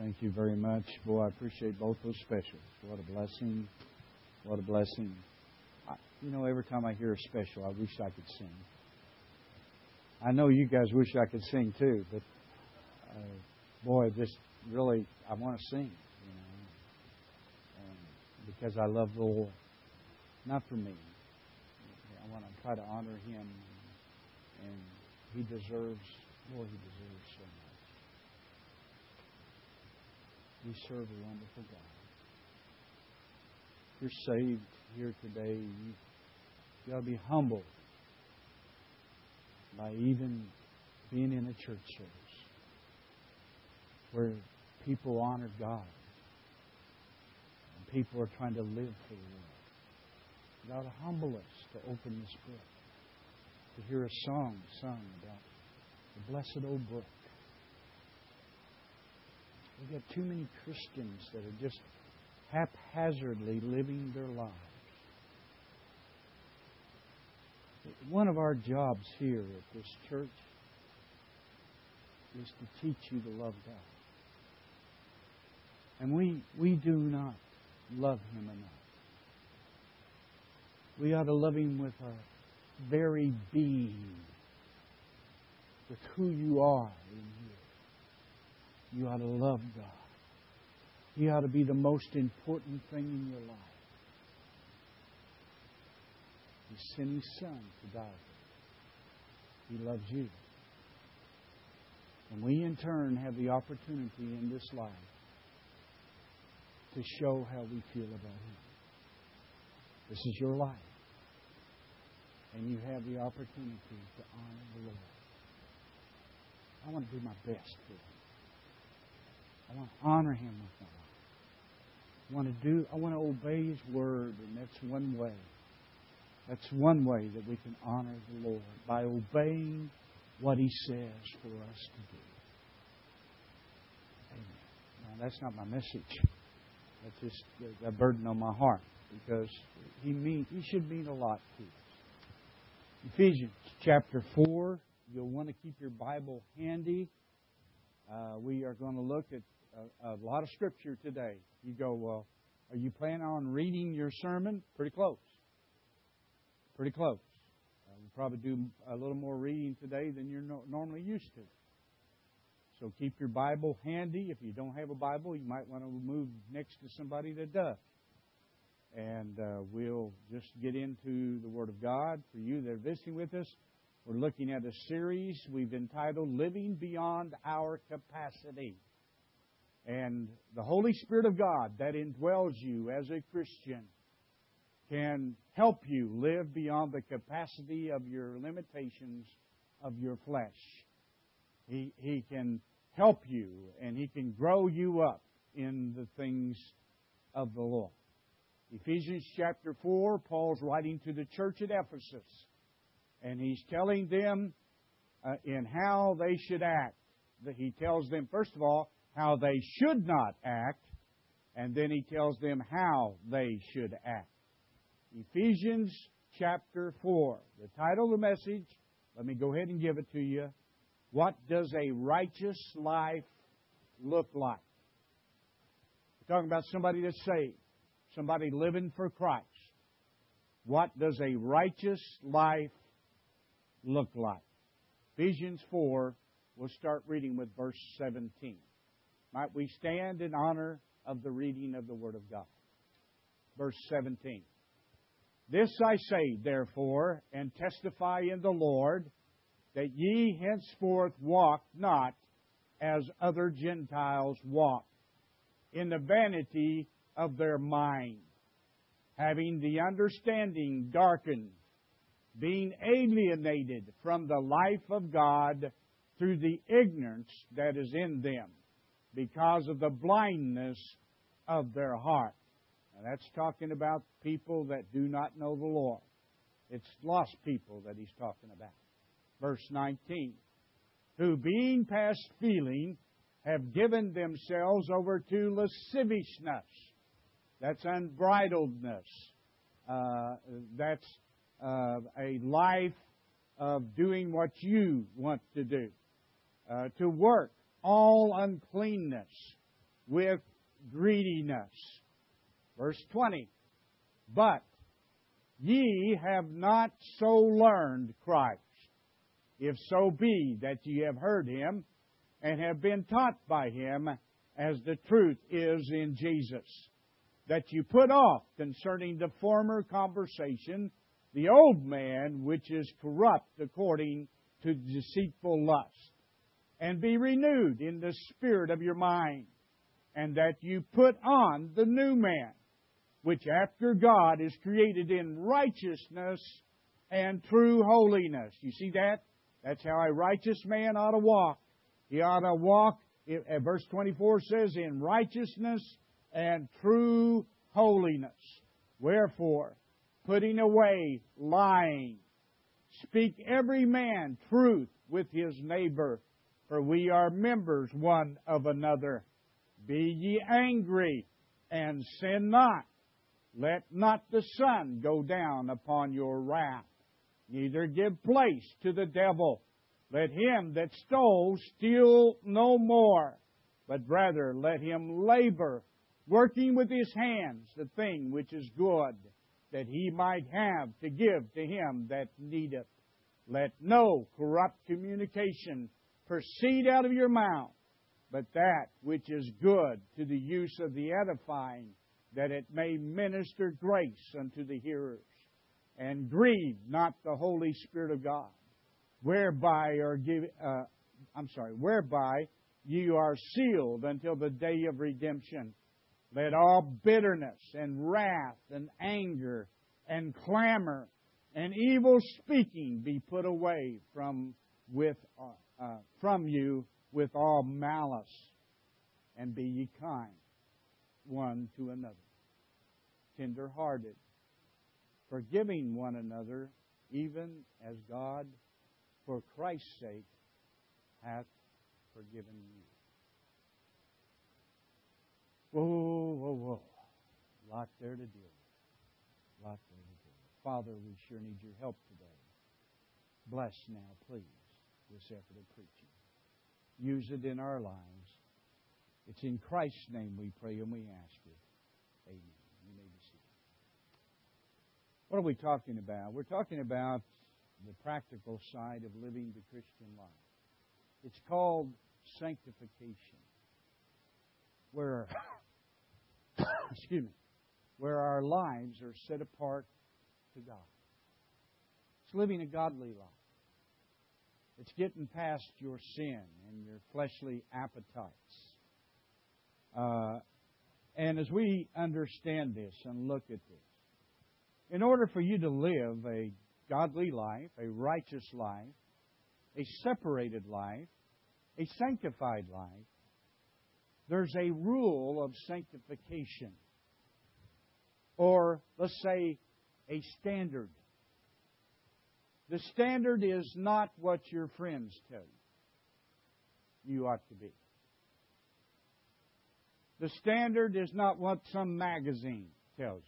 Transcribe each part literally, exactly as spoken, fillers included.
Thank you very much. Boy, I appreciate both those specials. What a blessing. What a blessing. I, you know, every time I hear a special, I wish I could sing. I know you guys wish I could sing too, but uh, boy, just really, I want to sing, you know, and because I love the Lord. Not for me. I want to try to honor Him, and He deserves, Lord, He deserves so much. We serve a wonderful God. If you're saved here today, you, you ought to be humbled by even being in a church service where people honor God and people are trying to live for the Lord. It ought to humble us to open this book, to hear a song sung about the blessed old book. We've got too many Christians that are just haphazardly living their lives. One of our jobs here at this church is to teach you to love God. And we, we do not love Him enough. We ought to love Him with our very being, with who you are in here. You ought to love God. He ought to be the most important thing in your life. He sent His Son to die for you. He loves you. And we in turn have the opportunity in this life to show how we feel about Him. This is your life. And you have the opportunity to honor the Lord. I want to do my best for Him. I want to honor Him with my life. I want to do, I want to obey His Word, and that's one way. That's one way that we can honor the Lord, by obeying what He says for us to do. Amen. Now, that's not my message. That's just a burden on my heart, because He mean, He should mean a lot to us. Ephesians chapter four. You'll want to keep your Bible handy. Uh, we are going to look at a, a lot of Scripture today. You go, well, are you planning on reading your sermon? Pretty close. Pretty close. Uh, we'll probably do a little more reading today than you're no, normally used to. So keep your Bible handy. If you don't have a Bible, you might want to move next to somebody that does. And uh, we'll just get into the Word of God. For you that are visiting with us, we're looking at a series we've entitled Living Beyond Our Capacity. And the Holy Spirit of God that indwells you as a Christian can help you live beyond the capacity of your limitations of your flesh. He, he can help you, and He can grow you up in the things of the Lord. Ephesians chapter four, Paul's writing to the church at Ephesus. And he's telling them uh, in how they should act. He tells them, first of all, how they should not act. And then he tells them how they should act. Ephesians chapter four. The title of the message, let me go ahead and give it to you. What does a righteous life look like? We're talking about somebody that's saved. Somebody living for Christ. What does a righteous life look like? Ephesians four, we'll start reading with verse seventeen. Might we stand in honor of the reading of the Word of God? Verse seventeen. This I say, therefore, and testify in the Lord, that ye henceforth walk not as other Gentiles walk, in the vanity of their mind, having the understanding darkened, being alienated from the life of God through the ignorance that is in them, because of the blindness of their heart. Now that's talking about people that do not know the Lord. It's lost people that he's talking about. Verse nineteen. Who being past feeling have given themselves over to lasciviousness. That's unbridledness. Uh, that's uh, a life of doing what you want to do. Uh, to work all uncleanness with greediness. Verse twenty. But ye have not so learned Christ, if so be that ye have heard Him, and have been taught by Him, as the truth is in Jesus, that you put off concerning the former conversation the old man which is corrupt according to deceitful lust, and be renewed in the spirit of your mind, and that you put on the new man, which after God is created in righteousness and true holiness. You see that? That's how a righteous man ought to walk. He ought to walk, verse twenty-four says, in righteousness and true holiness. Wherefore, putting away lying, speak every man truth with his neighbor, for we are members one of another. Be ye angry, and sin not. Let not the sun go down upon your wrath, neither give place to the devil. Let him that stole steal no more, but rather let him labor, working with his hands the thing which is good, that he might have to give to him that needeth. Let no corrupt communication proceed out of your mouth, but that which is good to the use of the edifying, that it may minister grace unto the hearers. And grieve not the Holy Spirit of God, whereby are give, uh, I'm sorry, whereby you are sealed until the day of redemption. Let all bitterness and wrath and anger and clamor and evil speaking be put away from with uh, from you with all malice, and be ye kind one to another, tender-hearted, forgiving one another, even as God, for Christ's sake, hath forgiven you. Whoa, whoa, whoa. Lot there to deal with. Lot there to deal with. Father, we sure need your help today. Bless now, please, this effort of preaching. Use it in our lives. It's in Christ's name we pray and we ask it. Amen. You may be seated. What are we talking about? We're talking about the practical side of living the Christian life. It's called sanctification, where excuse me, where our lives are set apart to God. It's living a godly life. It's getting past your sin and your fleshly appetites. Uh, and as we understand this and look at this, in order for you to live a godly life, a righteous life, a separated life, a sanctified life, there's a rule of sanctification. Or, let's say, a standard. The standard is not what your friends tell you you ought to be. The standard is not what some magazine tells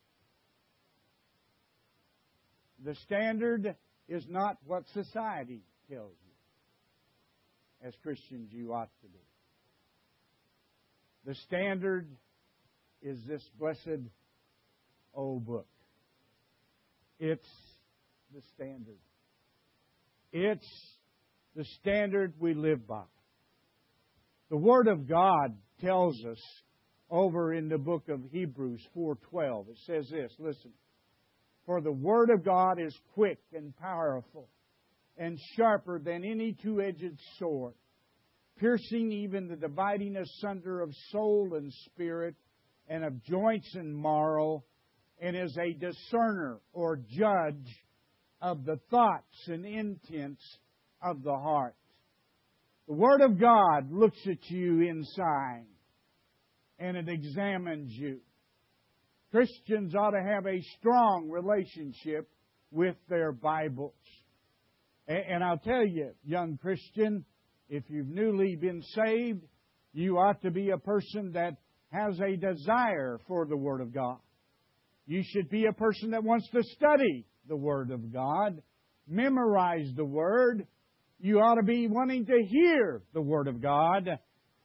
you. The standard is not what society tells you. As Christians, you ought to be. The standard is this blessed old book. It's the standard. It's the standard we live by. The Word of God tells us over in the book of Hebrews four twelve. It says this, listen. For the Word of God is quick and powerful and sharper than any two-edged sword, piercing even the dividing asunder of soul and spirit and of joints and marrow, and is a discerner or judge of the thoughts and intents of the heart. The Word of God looks at you inside, and it examines you. Christians ought to have a strong relationship with their Bibles. And I'll tell you, young Christian, if you've newly been saved, you ought to be a person that has a desire for the Word of God. You should be a person that wants to study the Word of God, memorize the Word. You ought to be wanting to hear the Word of God.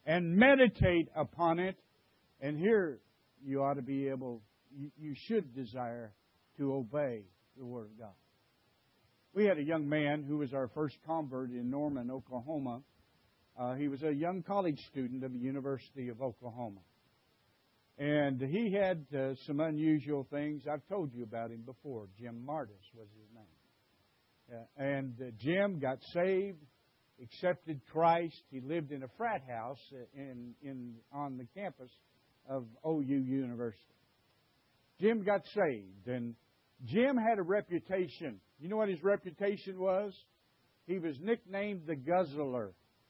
and meditate upon it. And here you ought to be able, you, you should desire to obey the Word of God. We had a young man who was our first convert in Norman, Oklahoma. Uh, he was a young college student of the University of Oklahoma. And he had uh, some unusual things. I've told you about him before. Jim Martis was his name. Uh, and uh, Jim got saved, accepted Christ. He lived in a frat house in, in on the campus of O U University. Jim got saved, and Jim had a reputation. You know what his reputation was? He was nicknamed the Guzzler.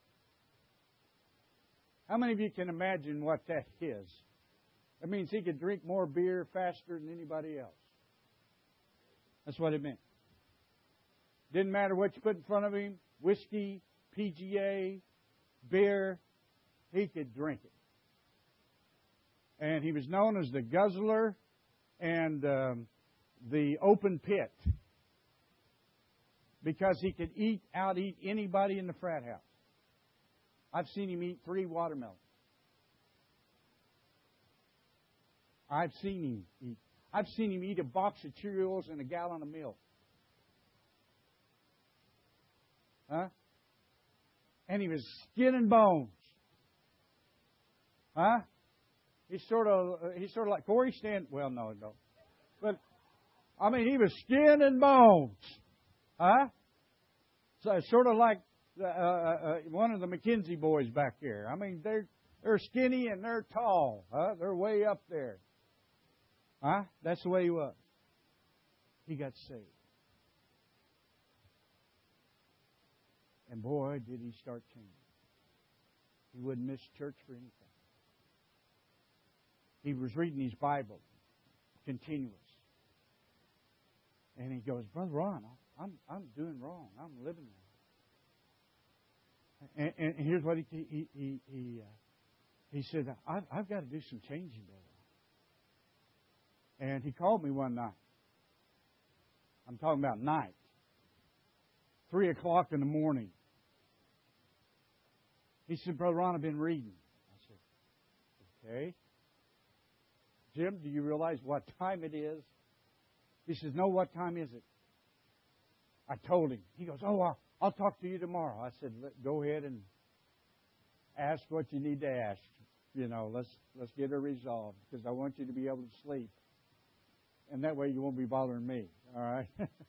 How many of you can imagine what that is? That means he could drink more beer faster than anybody else. That's what it meant. Didn't matter what you put in front of him, whiskey, P G A, beer, he could drink it. And he was known as the Guzzler and um, the Open Pit because he could eat, out-eat anybody in the frat house. I've seen him eat three watermelons. I've seen him eat. I've seen him eat a box of Cheerios and a gallon of milk. Huh? And he was skin and bones. Huh? He's sort of he's sort of like Corey Stan. Well, no, no. But I mean, he was skin and bones. Huh? So it's sort of like uh, uh, one of the McKenzie boys back here. I mean, they're they're skinny and they're tall. Huh? They're way up there. Huh? That's the way he was. He got saved. And boy, did he start changing. He wouldn't miss church for anything. He was reading his Bible, continuous. And he goes, Brother Ron, I'm I'm doing wrong. I'm living wrong. And, and here's what he he he he, uh, he said. I've, I've got to do some changing, brother. And he called me one night. I'm talking about night. Three o'clock in the morning. He said, Brother Ron, I've been reading. I said, okay. Jim, do you realize what time it is? He says, no, what time is it? I told him. He goes, oh, I'll, I'll talk to you tomorrow. I said, go ahead and ask what you need to ask. You know, let's let's get it resolved because I want you to be able to sleep. And that way you won't be bothering me. All right?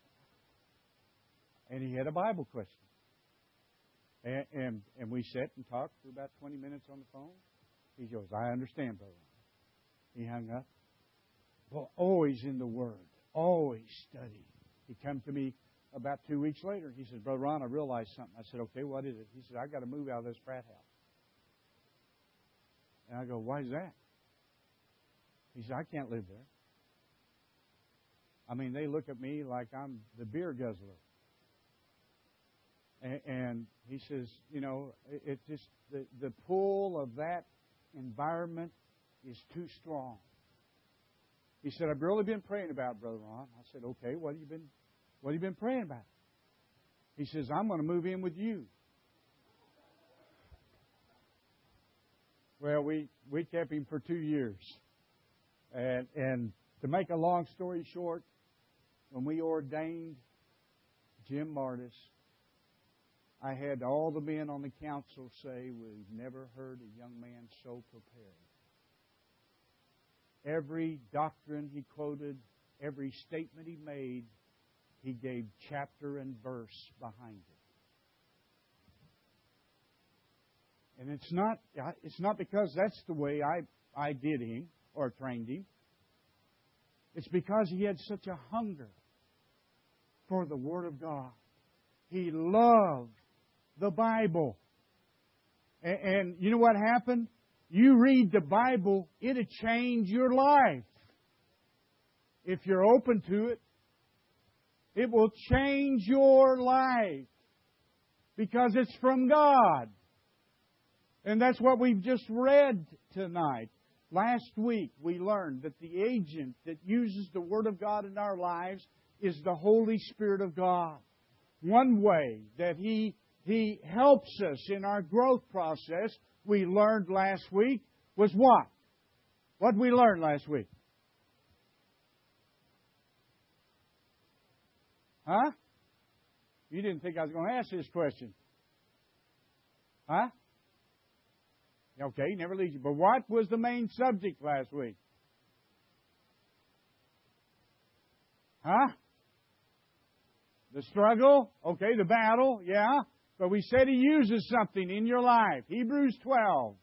And he had a Bible question. And, and and we sat and talked for about twenty minutes on the phone. He goes, I understand, brother. He hung up. Well, always in the Word. Always study. He come to me about two weeks later. He says, Brother Ron, I realized something. I said, okay, what is it? He said, I got to move out of this frat house. And I go, why is that? He said, I can't live there. I mean, they look at me like I'm the beer guzzler. And, and he says, you know, it, it just, the, the pull of that environment is too strong. He said, I've really been praying about it, Brother Ron. I said, okay, what have you been, what have you been praying about? He says, I'm going to move in with you. Well, we, we kept him for two years. And, and to make a long story short, when we ordained Jim Martis, I had all the men on the council say, we've never heard a young man so prepared. Every doctrine he quoted, every statement he made, he gave chapter and verse behind it. And it's not it's not because that's the way I, I did him or trained him. It's because he had such a hunger for the Word of God. He loved the Bible. And, and you know what happened? You read the Bible, it'll change your life. If you're open to it, it will change your life. Because it's from God. And that's what we've just read tonight. Last week we learned that the agent that uses the Word of God in our lives is the Holy Spirit of God. One way that He He helps us in our growth process. We learned last week was what? What did we learn last week? Huh? You didn't think I was going to ask this question. Huh? Okay, never leaves you. But what was the main subject last week? Huh? The struggle? Okay, the battle, yeah. But we said He uses something in your life. Hebrews twelve.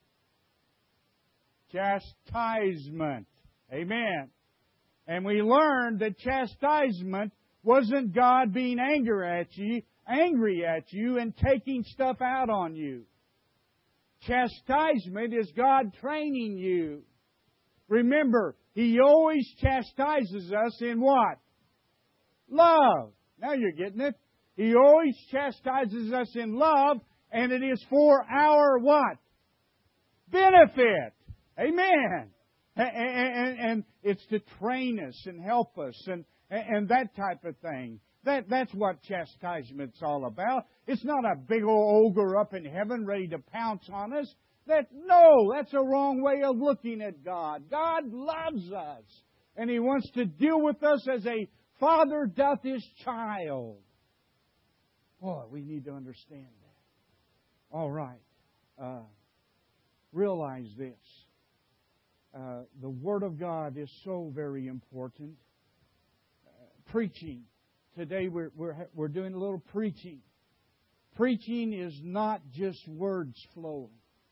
Chastisement. Amen. And we learned that chastisement wasn't God being angry at you, angry at you and taking stuff out on you. Chastisement is God training you. Remember, He always chastises us in what? Love. Now you're getting it. He always chastises us in love, and it is for our what? Benefit. Amen. And, and, and it's to train us and help us and, and that type of thing. That, that's what chastisement's all about. It's not a big old ogre up in heaven ready to pounce on us. That, no, that's a wrong way of looking at God. God loves us, and He wants to deal with us as a father doth his child. Boy, we need to understand that. All right. Uh, realize this. Uh, the Word of God is so very important. Uh, preaching. Today we're, we're, we're doing a little preaching. Preaching is not just words flowing.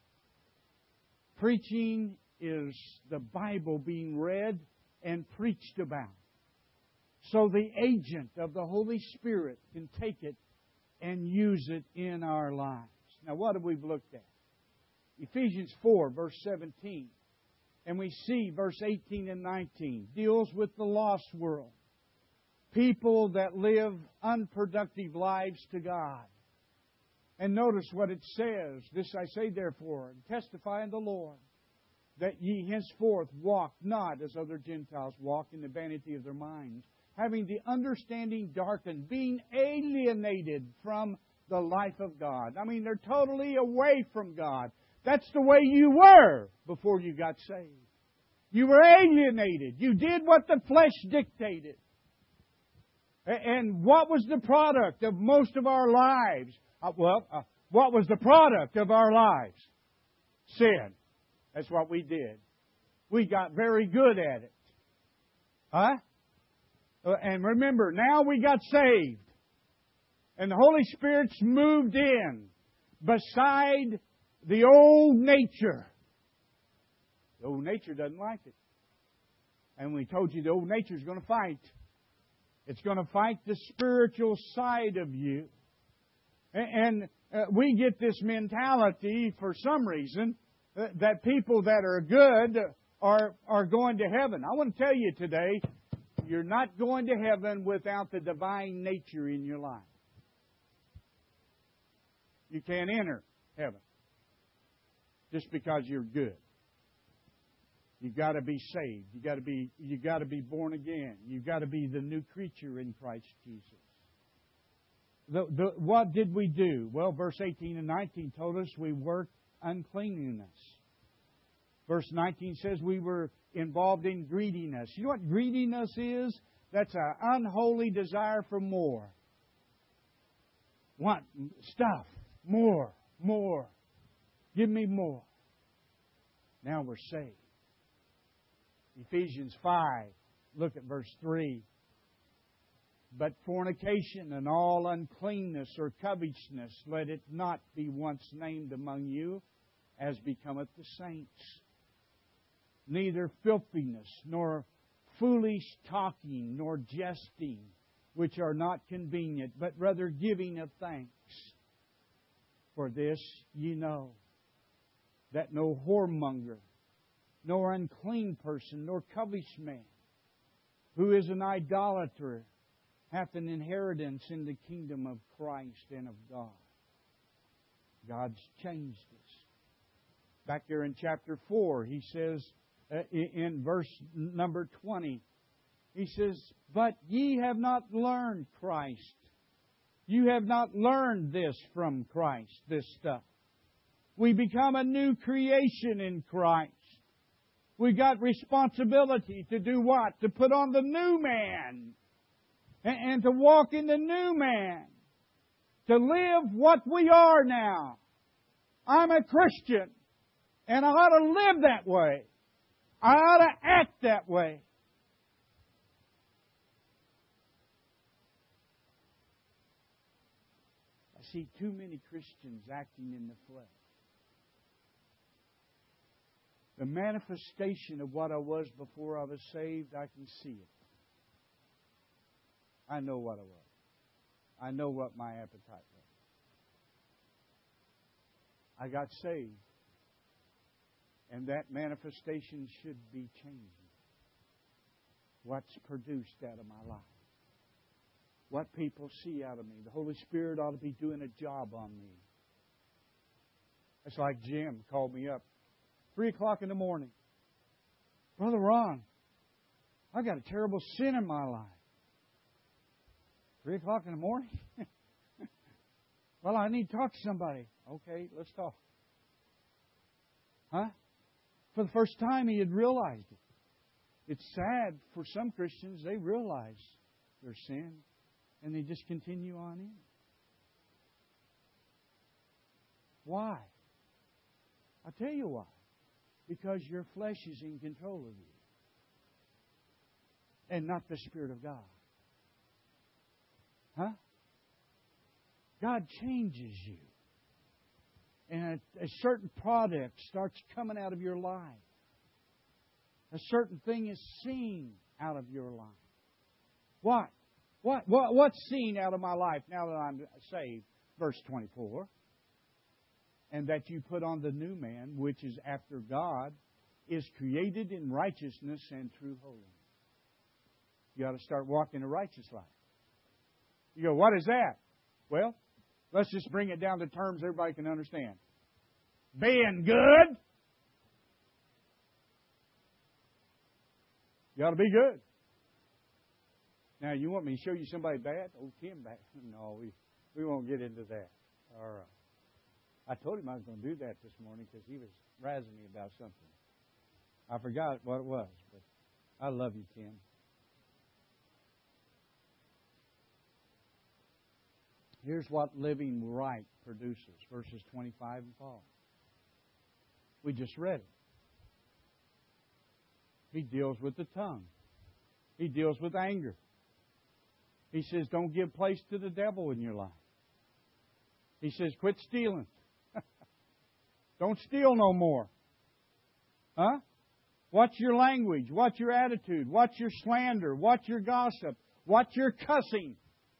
Preaching is the Bible being read and preached about. So the agent of the Holy Spirit can take it and use it in our lives. Now what have we looked at? Ephesians four, verse seventeen. And we see verse eighteen and nineteen deals with the lost world. People that live unproductive lives to God. And notice what it says. This I say therefore, and testify in the Lord, that ye henceforth walk not as other Gentiles walk in the vanity of their minds, having the understanding darkened, being alienated from the life of God. I mean, they're totally away from God. That's the way you were before you got saved. You were alienated. You did what the flesh dictated. And what was the product of most of our lives? Uh, well, uh, what was the product of our lives? Sin. That's what we did. We got very good at it. Huh? Uh, and remember, now we got saved. And the Holy Spirit's moved in beside the old nature. The old nature doesn't like it. And we told you the old nature's going to fight. It's going to fight the spiritual side of you. And uh, we get this mentality for some reason uh, that people that are good are, are going to heaven. I want to tell you today, you're not going to heaven without the divine nature in your life. You can't enter heaven just because you're good. You've got to be saved. You've got to be, you've got to be born again. You've got to be the new creature in Christ Jesus. The, the, what did we do? Well, verse eighteen and nineteen told us we worked uncleanliness. Verse nineteen says we were involved in greediness. You know what greediness is? That's an unholy desire for more. Want stuff. More. More. Give me more. Now we're saved. Ephesians five, look at verse three. But fornication and all uncleanness or covetousness, let it not be once named among you, as becometh the saints. Neither filthiness, nor foolish talking, nor jesting, which are not convenient, but rather giving of thanks. For this ye know, that no whoremonger, nor unclean person, nor covetous man, who is an idolater, hath an inheritance in the kingdom of Christ and of God. God's changed us. Back there in chapter four, He says, uh, in verse number twenty, He says, But ye have not learned Christ, You have not learned this from Christ, this stuff. We become a new creation in Christ. We got responsibility to do what? To put on the new man. And, and to walk in the new man. To live what we are now. I'm a Christian. And I ought to live that way. I ought to act that way. I see too many Christians acting in the flesh. The manifestation of what I was before I was saved, I can see it. I know what I was. I know what my appetite was. I got saved. And that manifestation should be changing. What's produced out of my life. What people see out of me. The Holy Spirit ought to be doing a job on me. It's like Jim called me up. Three o'clock in the morning. Brother Ron, I got a terrible sin in my life. Three o'clock in the morning? Well, I need to talk to somebody. Okay, let's talk. Huh? For the first time, he had realized it. It's sad for some Christians, they realize their sin and they just continue on in. Why? I'll tell you why. Because your flesh is in control of you. And not the Spirit of God. Huh? God changes you. And a, a certain product starts coming out of your life. A certain thing is seen out of your life. What? What? What? What's seen out of my life now that I'm saved? Verse twenty-four. And that you put on the new man, which is after God, is created in righteousness and true holiness. You ought to start walking a righteous life. You go, what is that? Well, let's just bring it down to terms everybody can understand. Being good. You ought to be good. Now, you want me to show you somebody bad? Oh, Tim bad. No, we, we won't get into that. All right. I told him I was going to do that this morning because he was razzing me about something. I forgot what it was, but I love you, Tim. Here's what living right produces, verses twenty-five and following. We just read it. He deals with the tongue. He deals with anger. He says, don't give place to the devil in your life. He says, quit stealing. Don't steal no more. Huh? What's your language? What's your attitude? What's your slander? What's your gossip? What's your cussing?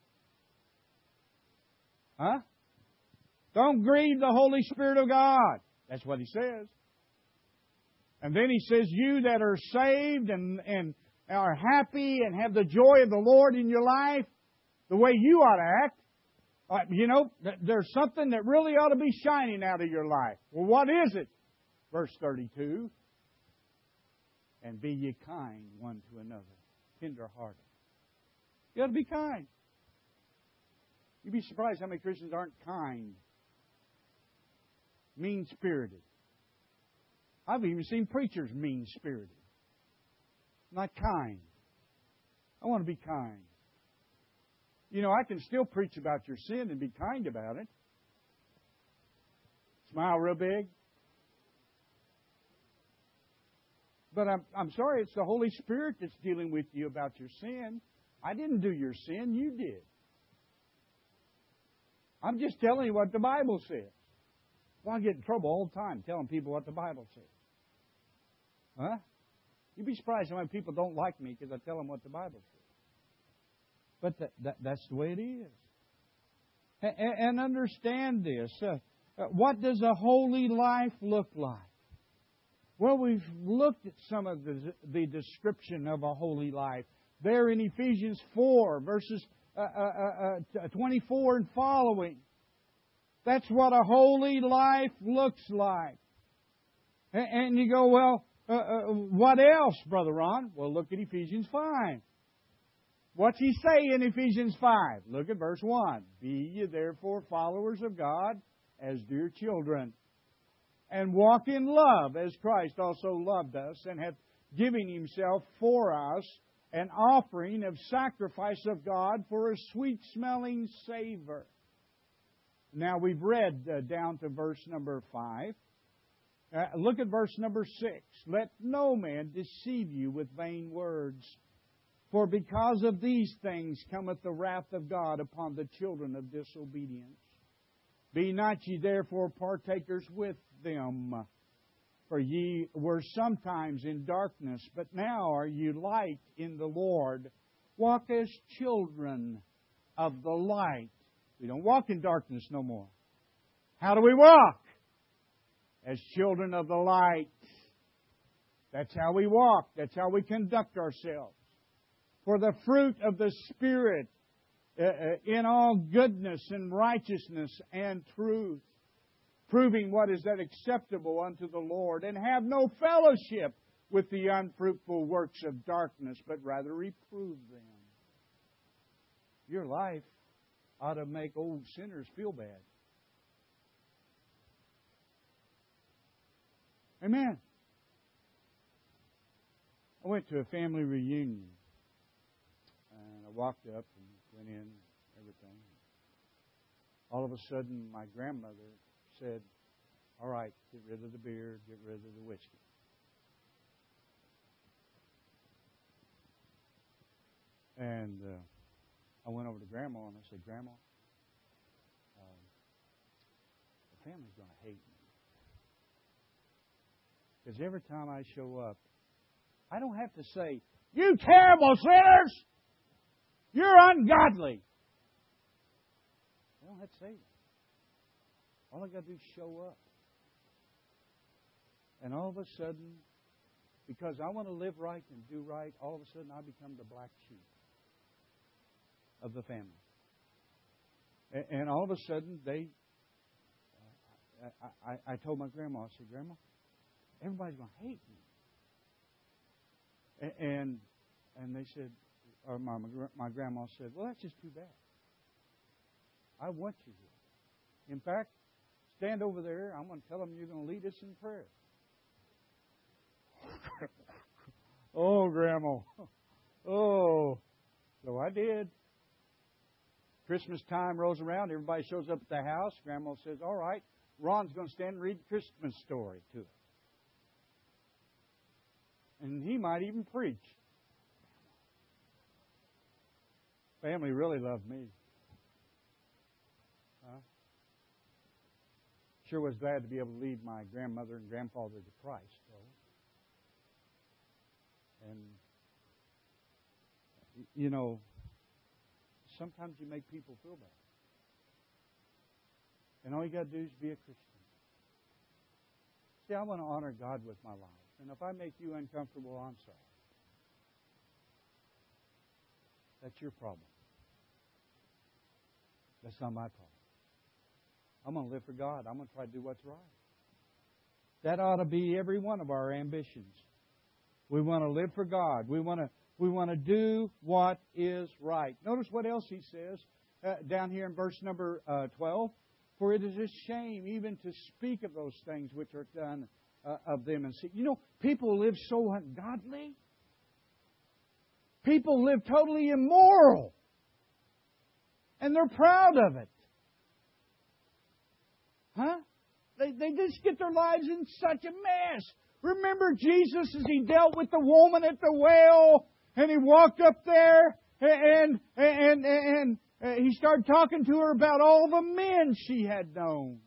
Huh? Don't grieve the Holy Spirit of God. That's what He says. And then He says, you that are saved and, and are happy and have the joy of the Lord in your life, the way you ought to act, Uh, you know, th- there's something that really ought to be shining out of your life. Well, what is it? Verse thirty-two. And be ye kind one to another, tender-hearted. You ought to be kind. You'd be surprised how many Christians aren't kind. Mean-spirited. I've even seen preachers mean-spirited. Not kind. I want to be kind. You know, I can still preach about your sin and be kind about it. Smile real big. But I'm, I'm sorry, it's the Holy Spirit that's dealing with you about your sin. I didn't do your sin, you did. I'm just telling you what the Bible says. Well, I get in trouble all the time telling people what the Bible says. Huh? You'd be surprised how many people don't like me because I tell them what the Bible says. But that, that, that's the way it is. And, and understand this. Uh, what does a holy life look like? Well, we've looked at some of the, the description of a holy life. There in Ephesians four, verses uh, uh, uh, twenty-four and following. That's what a holy life looks like. And, and you go, well, uh, uh, what else, Brother Ron? Well, look at Ephesians five. What's He say in Ephesians five? Look at verse one. Be ye therefore followers of God as dear children, and walk in love as Christ also loved us, and hath given Himself for us, an offering of sacrifice of God for a sweet-smelling savor. Now we've read uh, down to verse number five. Uh, look at verse number six. Let no man deceive you with vain words, for because of these things cometh the wrath of God upon the children of disobedience. Be not ye therefore partakers with them, for ye were sometimes in darkness, but now are ye light in the Lord. Walk as children of the light. We don't walk in darkness no more. How do we walk? As children of the light. That's how we walk. That's how we conduct ourselves. For the fruit of the Spirit uh, in all goodness and righteousness and truth, proving what is that acceptable unto the Lord, and have no fellowship with the unfruitful works of darkness, but rather reprove them. Your life ought to make old sinners feel bad. Amen. I went to a family reunion, and I walked up and went in, everything. All of a sudden, my grandmother said, all right, get rid of the beer, get rid of the whiskey. And uh, I went over to Grandma and I said, Grandma, um, the family's going to hate me. Because every time I show up, I don't have to say, you terrible sinners! You're ungodly! I don't have to say that. All I got to do is show up. And all of a sudden, because I want to live right and do right, all of a sudden I become the black sheep of the family. And all of a sudden, they, uh, I, I, I told my grandma, I said, Grandma, everybody's going to hate me. And and they said, or my, my grandma said, well, that's just too bad. I want you here. In fact, stand over there. I'm going to tell them you're going to lead us in prayer. Oh, Grandma. Oh. So I did. Christmas time rolls around. Everybody shows up at the house. Grandma says, all right, Ron's going to stand and read the Christmas story to us. And he might even preach. Family really loved me. Huh? Sure was glad to be able to lead my grandmother and grandfather to Christ, though. And, you know, sometimes you make people feel bad. And all you got to do is be a Christian. See, I want to honor God with my life. And if I make you uncomfortable, I'm sorry. That's your problem. That's not my problem. I'm going to live for God. I'm going to try to do what's right. That ought to be every one of our ambitions. We want to live for God. We want to we want to do what is right. Notice what else he says uh, down here in verse number uh, twelve. For it is a shame even to speak of those things which are done uh, of them. And see, you know, people live so ungodly. People live totally immoral. And they're proud of it. Huh? They, they just get their lives in such a mess. Remember Jesus as He dealt with the woman at the well, and He walked up there and and and, and, and He started talking to her about all the men she had known.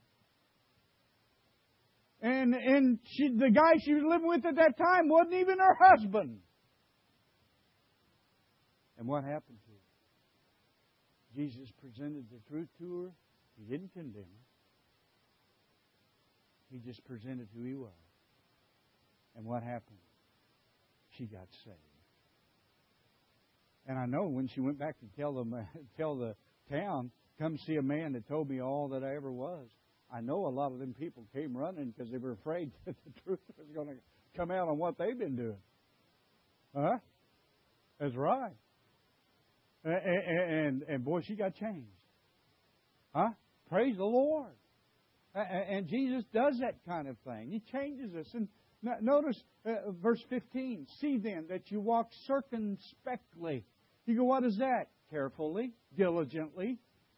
And and she, the guy she was living with at that time wasn't even her husband. And what happened to her? Jesus presented the truth to her. He didn't condemn her. He just presented who He was. And what happened? She got saved. And I know when she went back to tell them, tell the town, come see a man that told me all that I ever was. I know a lot of them people came running because they were afraid that the truth was going to come out on what they've been doing. Huh? That's right. And, and, and boy, she got changed. Huh? Praise the Lord. And Jesus does that kind of thing. He changes us. And notice uh, verse fifteen. See then that you walk circumspectly. You go, what is that? Carefully, diligently.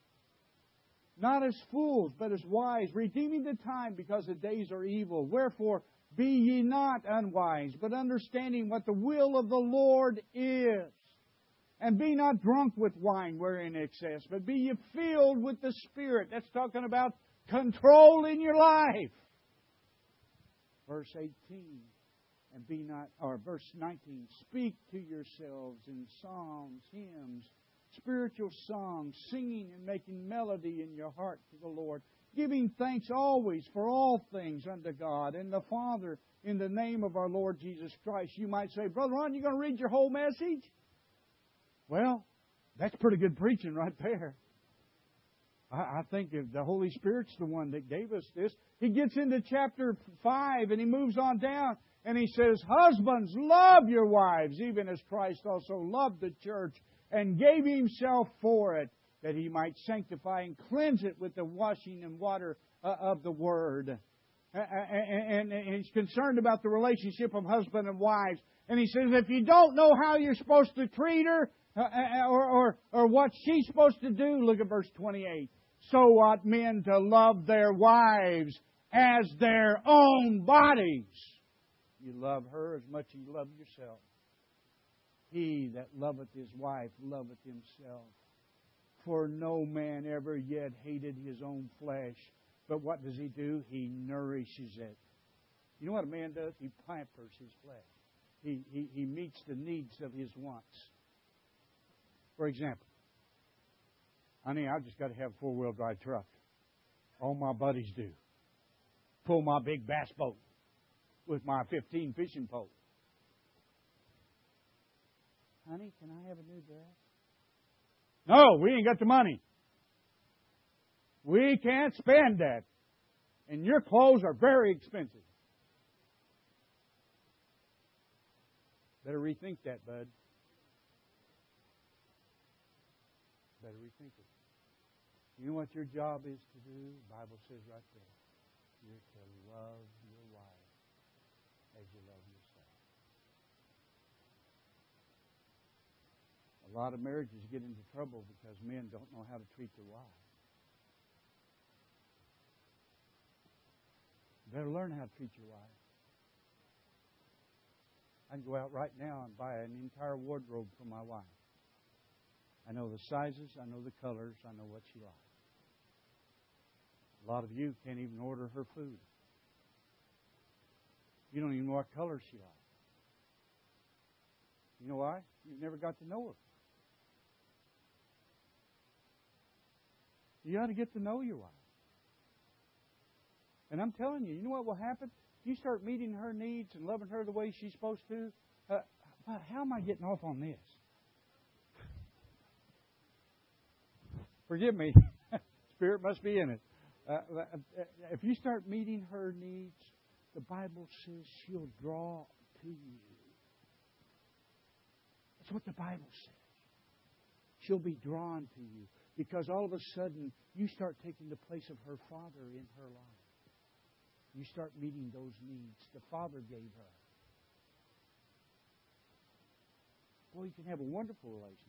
Not as fools, but as wise, redeeming the time because the days are evil. Wherefore, be ye not unwise, but understanding what the will of the Lord is. And be not drunk with wine wherein excess, but be ye filled with the Spirit. That's talking about control in your life. Verse eighteen, and be not, or verse nineteen, speak to yourselves in psalms, hymns, spiritual songs, singing and making melody in your heart to the Lord, giving thanks always for all things unto God and the Father in the name of our Lord Jesus Christ. You might say, Brother Ron, you going to read your whole message? Well, that's pretty good preaching right there. I, I think if the Holy Spirit's the one that gave us this. He gets into chapter five and he moves on down and he says, husbands, love your wives, even as Christ also loved the church and gave Himself for it, that He might sanctify and cleanse it with the washing and water uh, of the Word. And, and, and He's concerned about the relationship of husband and wives. And He says, if you don't know how you're supposed to treat her, uh, or, or, or what she's supposed to do, look at verse twenty-eight. So ought men to love their wives as their own bodies. You love her as much as you love yourself. He that loveth his wife loveth himself. For no man ever yet hated his own flesh. But what does he do? He nourishes it. You know what a man does? He pampers his flesh. He, he, he meets the needs of his wants. For example, honey, I've just got to have a four-wheel drive truck. All my buddies do. Pull my big bass boat with my fifteen fishing poles. Honey, can I have a new dress? No, we ain't got the money. We can't spend that. And your clothes are very expensive. Better rethink that, bud. Better rethink it. You know what your job is to do? The Bible says right there. You're to love your wife as you love yourself. A lot of marriages get into trouble because men don't know how to treat their wives. You better learn how to treat your wife. I can go out right now and buy an entire wardrobe for my wife. I know the sizes, I know the colors, I know what she likes. A lot of you can't even order her food. You don't even know what color she likes. You know why? You've never got to know her. You ought to get to know your wife. And I'm telling you, you know what will happen? You start meeting her needs and loving her the way she's supposed to. Uh, how am I getting off on this? Forgive me. Spirit must be in it. Uh, if you start meeting her needs, the Bible says she'll draw to you. That's what the Bible says. She'll be drawn to you because all of a sudden you start taking the place of her father in her life. You start meeting those needs the Father gave her. Boy, you can have a wonderful relationship.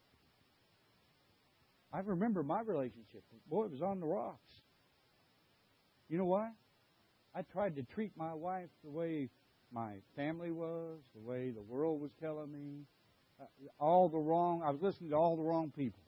I remember my relationship. Boy, it was on the rocks. You know why? I tried to treat my wife the way my family was, the way the world was telling me. Uh, all the wrong, I was listening to all the wrong people.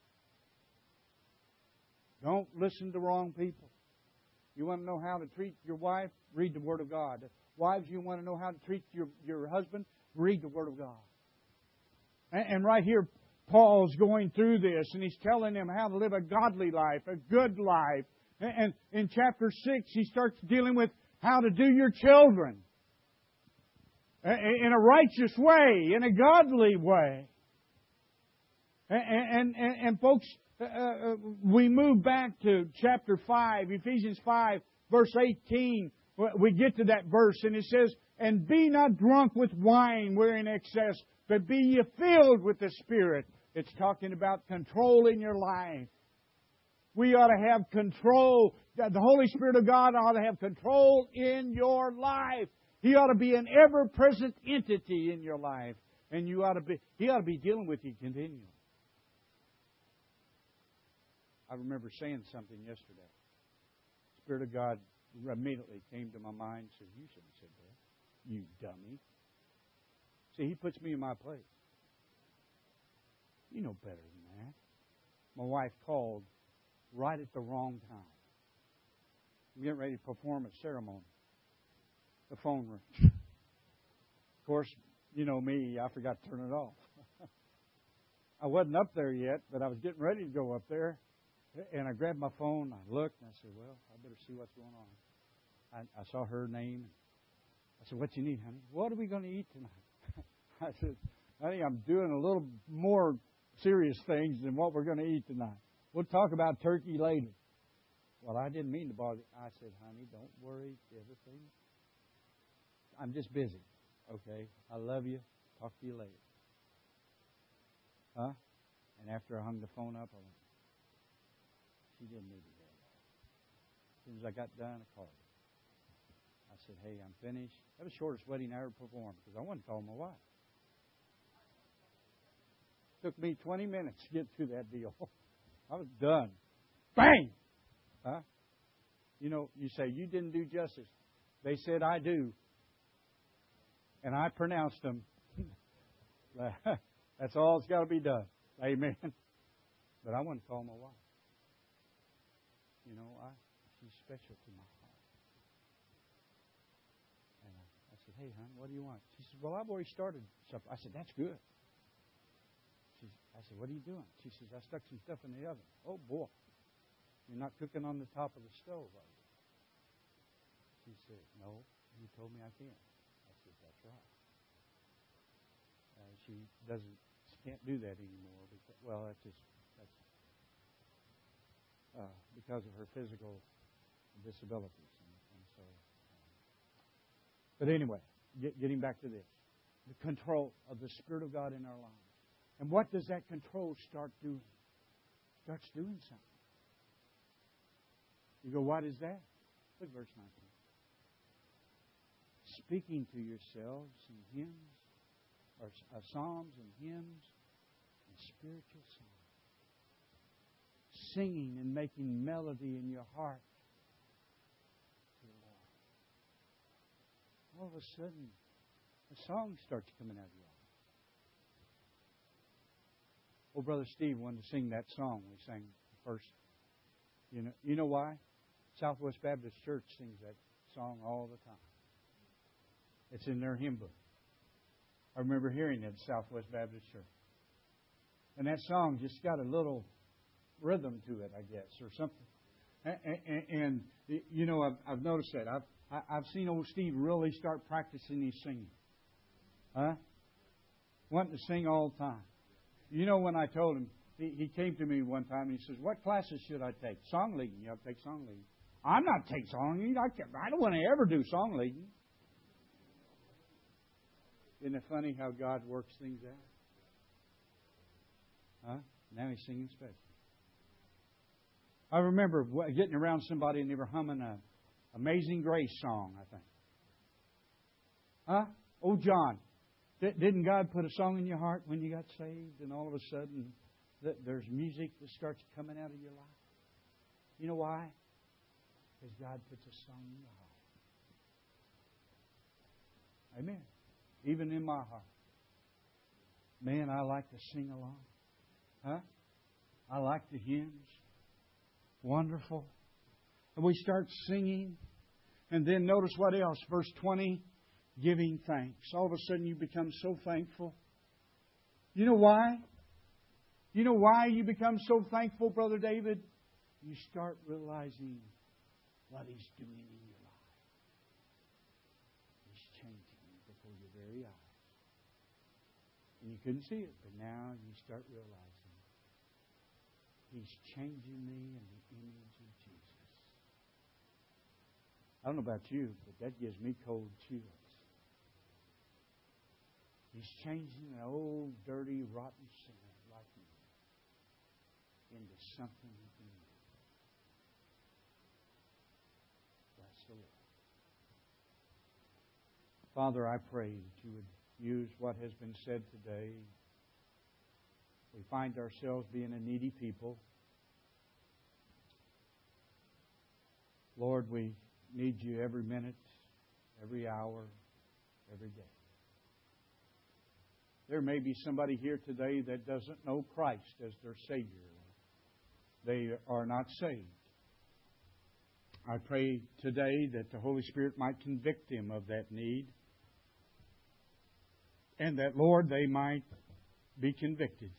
Don't listen to wrong people. You want to know how to treat your wife? Read the Word of God. Wives, you want to know how to treat your, your husband? Read the Word of God. And, and right here, Paul's going through this, and he's telling them how to live a godly life, a good life. And, and in chapter six, he starts dealing with how to do your children in a righteous way, in a godly way. And, and, and, and folks, Uh, we move back to chapter five, Ephesians five, verse eighteen. We get to that verse, and it says, and be not drunk with wine wherein excess, but be ye filled with the Spirit. It's talking about control in your life. We ought to have control. The Holy Spirit of God ought to have control in your life. He ought to be an ever-present entity in your life. And you ought to be, He ought to be dealing with you continually. I remember saying something yesterday. The Spirit of God immediately came to my mind and said, "You shouldn't have said that, you dummy." See, He puts me in my place. You know better than that. My wife called right at the wrong time. I'm getting ready to perform a ceremony. The phone rings. Of course, you know me, I forgot to turn it off. I wasn't up there yet, but I was getting ready to go up there. And I grabbed my phone, I looked, and I said, "Well, I better see what's going on." I, I saw her name. I said, "What you need, honey?" "What are we going to eat tonight?" I said, "Honey, I'm doing a little more serious things than what we're going to eat tonight. We'll talk about turkey later." Well, I didn't mean to bother you. I said, "Honey, don't worry. Everything. I'm just busy. Okay? I love you. Talk to you later." Huh? And after I hung the phone up, I went, she didn't need to hear that. As soon as I got done, I called her. I said, "Hey, I'm finished." That was the shortest wedding I ever performed because I wanted to call my wife. It took me twenty minutes to get through that deal. I was done. Bang! Huh? You know, you say, "You didn't do justice." They said, "I do." And I pronounced them. That's all that's got to be done. Amen. But I want to call my wife. You know, I, she's special to my heart. And I, I said, "Hey, hon, what do you want?" She said, "Well, I've already started supper." I said, "That's good." She, I said, "What are you doing?" She says, "I stuck some stuff in the oven." "Oh, boy. You're not cooking on the top of the stove, are you?" She said, "No, you told me I can't." I said, "That's right." Uh, she doesn't, she can't do that anymore. Because, well, that's just that's uh, because of her physical disabilities, and, and so. Um, but anyway, get, getting back to this, the control of the Spirit of God in our lives, and what does that control start doing? It starts doing something. You go, "What is that?" Look, verse nineteen. "Speaking to yourselves in hymns, or uh, psalms and hymns and spiritual songs, singing and making melody in your heart to the Lord." All of a sudden, a song starts coming out of your heart. Well, Brother Steve wanted to sing that song we sang first. You know, you know why? Southwest Baptist Church sings that song all the time. It's in their hymn book. I remember hearing it at Southwest Baptist Church. And that song just got a little rhythm to it, I guess, or something. And, and, and you know, I've, I've noticed that. I've, I've seen old Steve really start practicing his singing. Huh? Wanting to sing all the time. You know, when I told him, he, he came to me one time and he says, "What classes should I take?" "Song leading." "You have to take song leading." "I'm not taking song leading. I, can't, I don't want to ever do song leading." Isn't it funny how God works things out? Huh? Now he's singing special. I remember getting around somebody and they were humming a Amazing Grace song, I think. Huh? Oh, John, didn't God put a song in your heart when you got saved, and all of a sudden there's music that starts coming out of your life? You know why? Because God puts a song in your heart. Amen. Even in my heart. Man, I like to sing along. Huh? I like the hymns. Wonderful. And we start singing. And then notice what else? Verse twenty, giving thanks. All of a sudden you become so thankful. You know why? You know why you become so thankful, Brother David? You start realizing what He's doing in your life. He's changing you before your very eyes. And you couldn't see it, but now you start realizing He's changing me in the image of Jesus. I don't know about you, but that gives me cold chills. He's changing an old, dirty, rotten sinner like me into something you can use. Bless the Lord. Father, I pray that you would use what has been said today. We find ourselves being a needy people. Lord, we need you every minute, every hour, every day. There may be somebody here today that doesn't know Christ as their Savior. They are not saved. I pray today that the Holy Spirit might convict them of that need. And that, Lord, they might be convicted.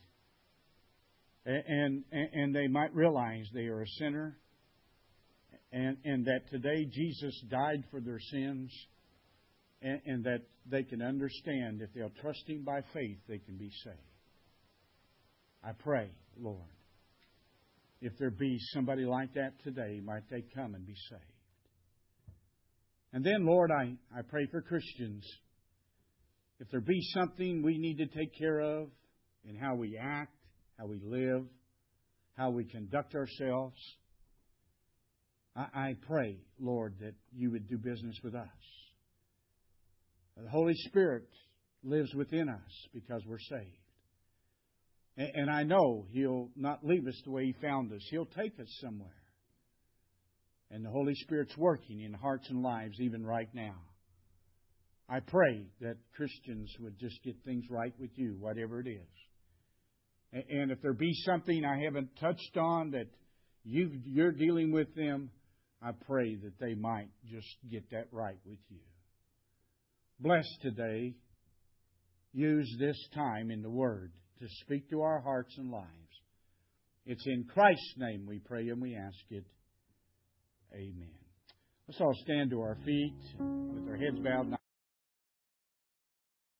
And, and, and they might realize they are a sinner. And, and that today Jesus died for their sins. And, and that they can understand if they'll trust Him by faith, they can be saved. I pray, Lord, if there be somebody like that today, might they come and be saved. And then, Lord, I, I pray for Christians. If there be something we need to take care of in how we act, how we live, how we conduct ourselves, I, I pray, Lord, that you would do business with us. The Holy Spirit lives within us because we're saved. And, and I know He'll not leave us the way He found us. He'll take us somewhere. And the Holy Spirit's working in hearts and lives even right now. I pray that Christians would just get things right with you, whatever it is. And if there be something I haven't touched on that you've, you're dealing with them, I pray that they might just get that right with you. Bless today. Use this time in the Word to speak to our hearts and lives. It's in Christ's name we pray and we ask it. Amen. Let's all stand to our feet with our heads bowed.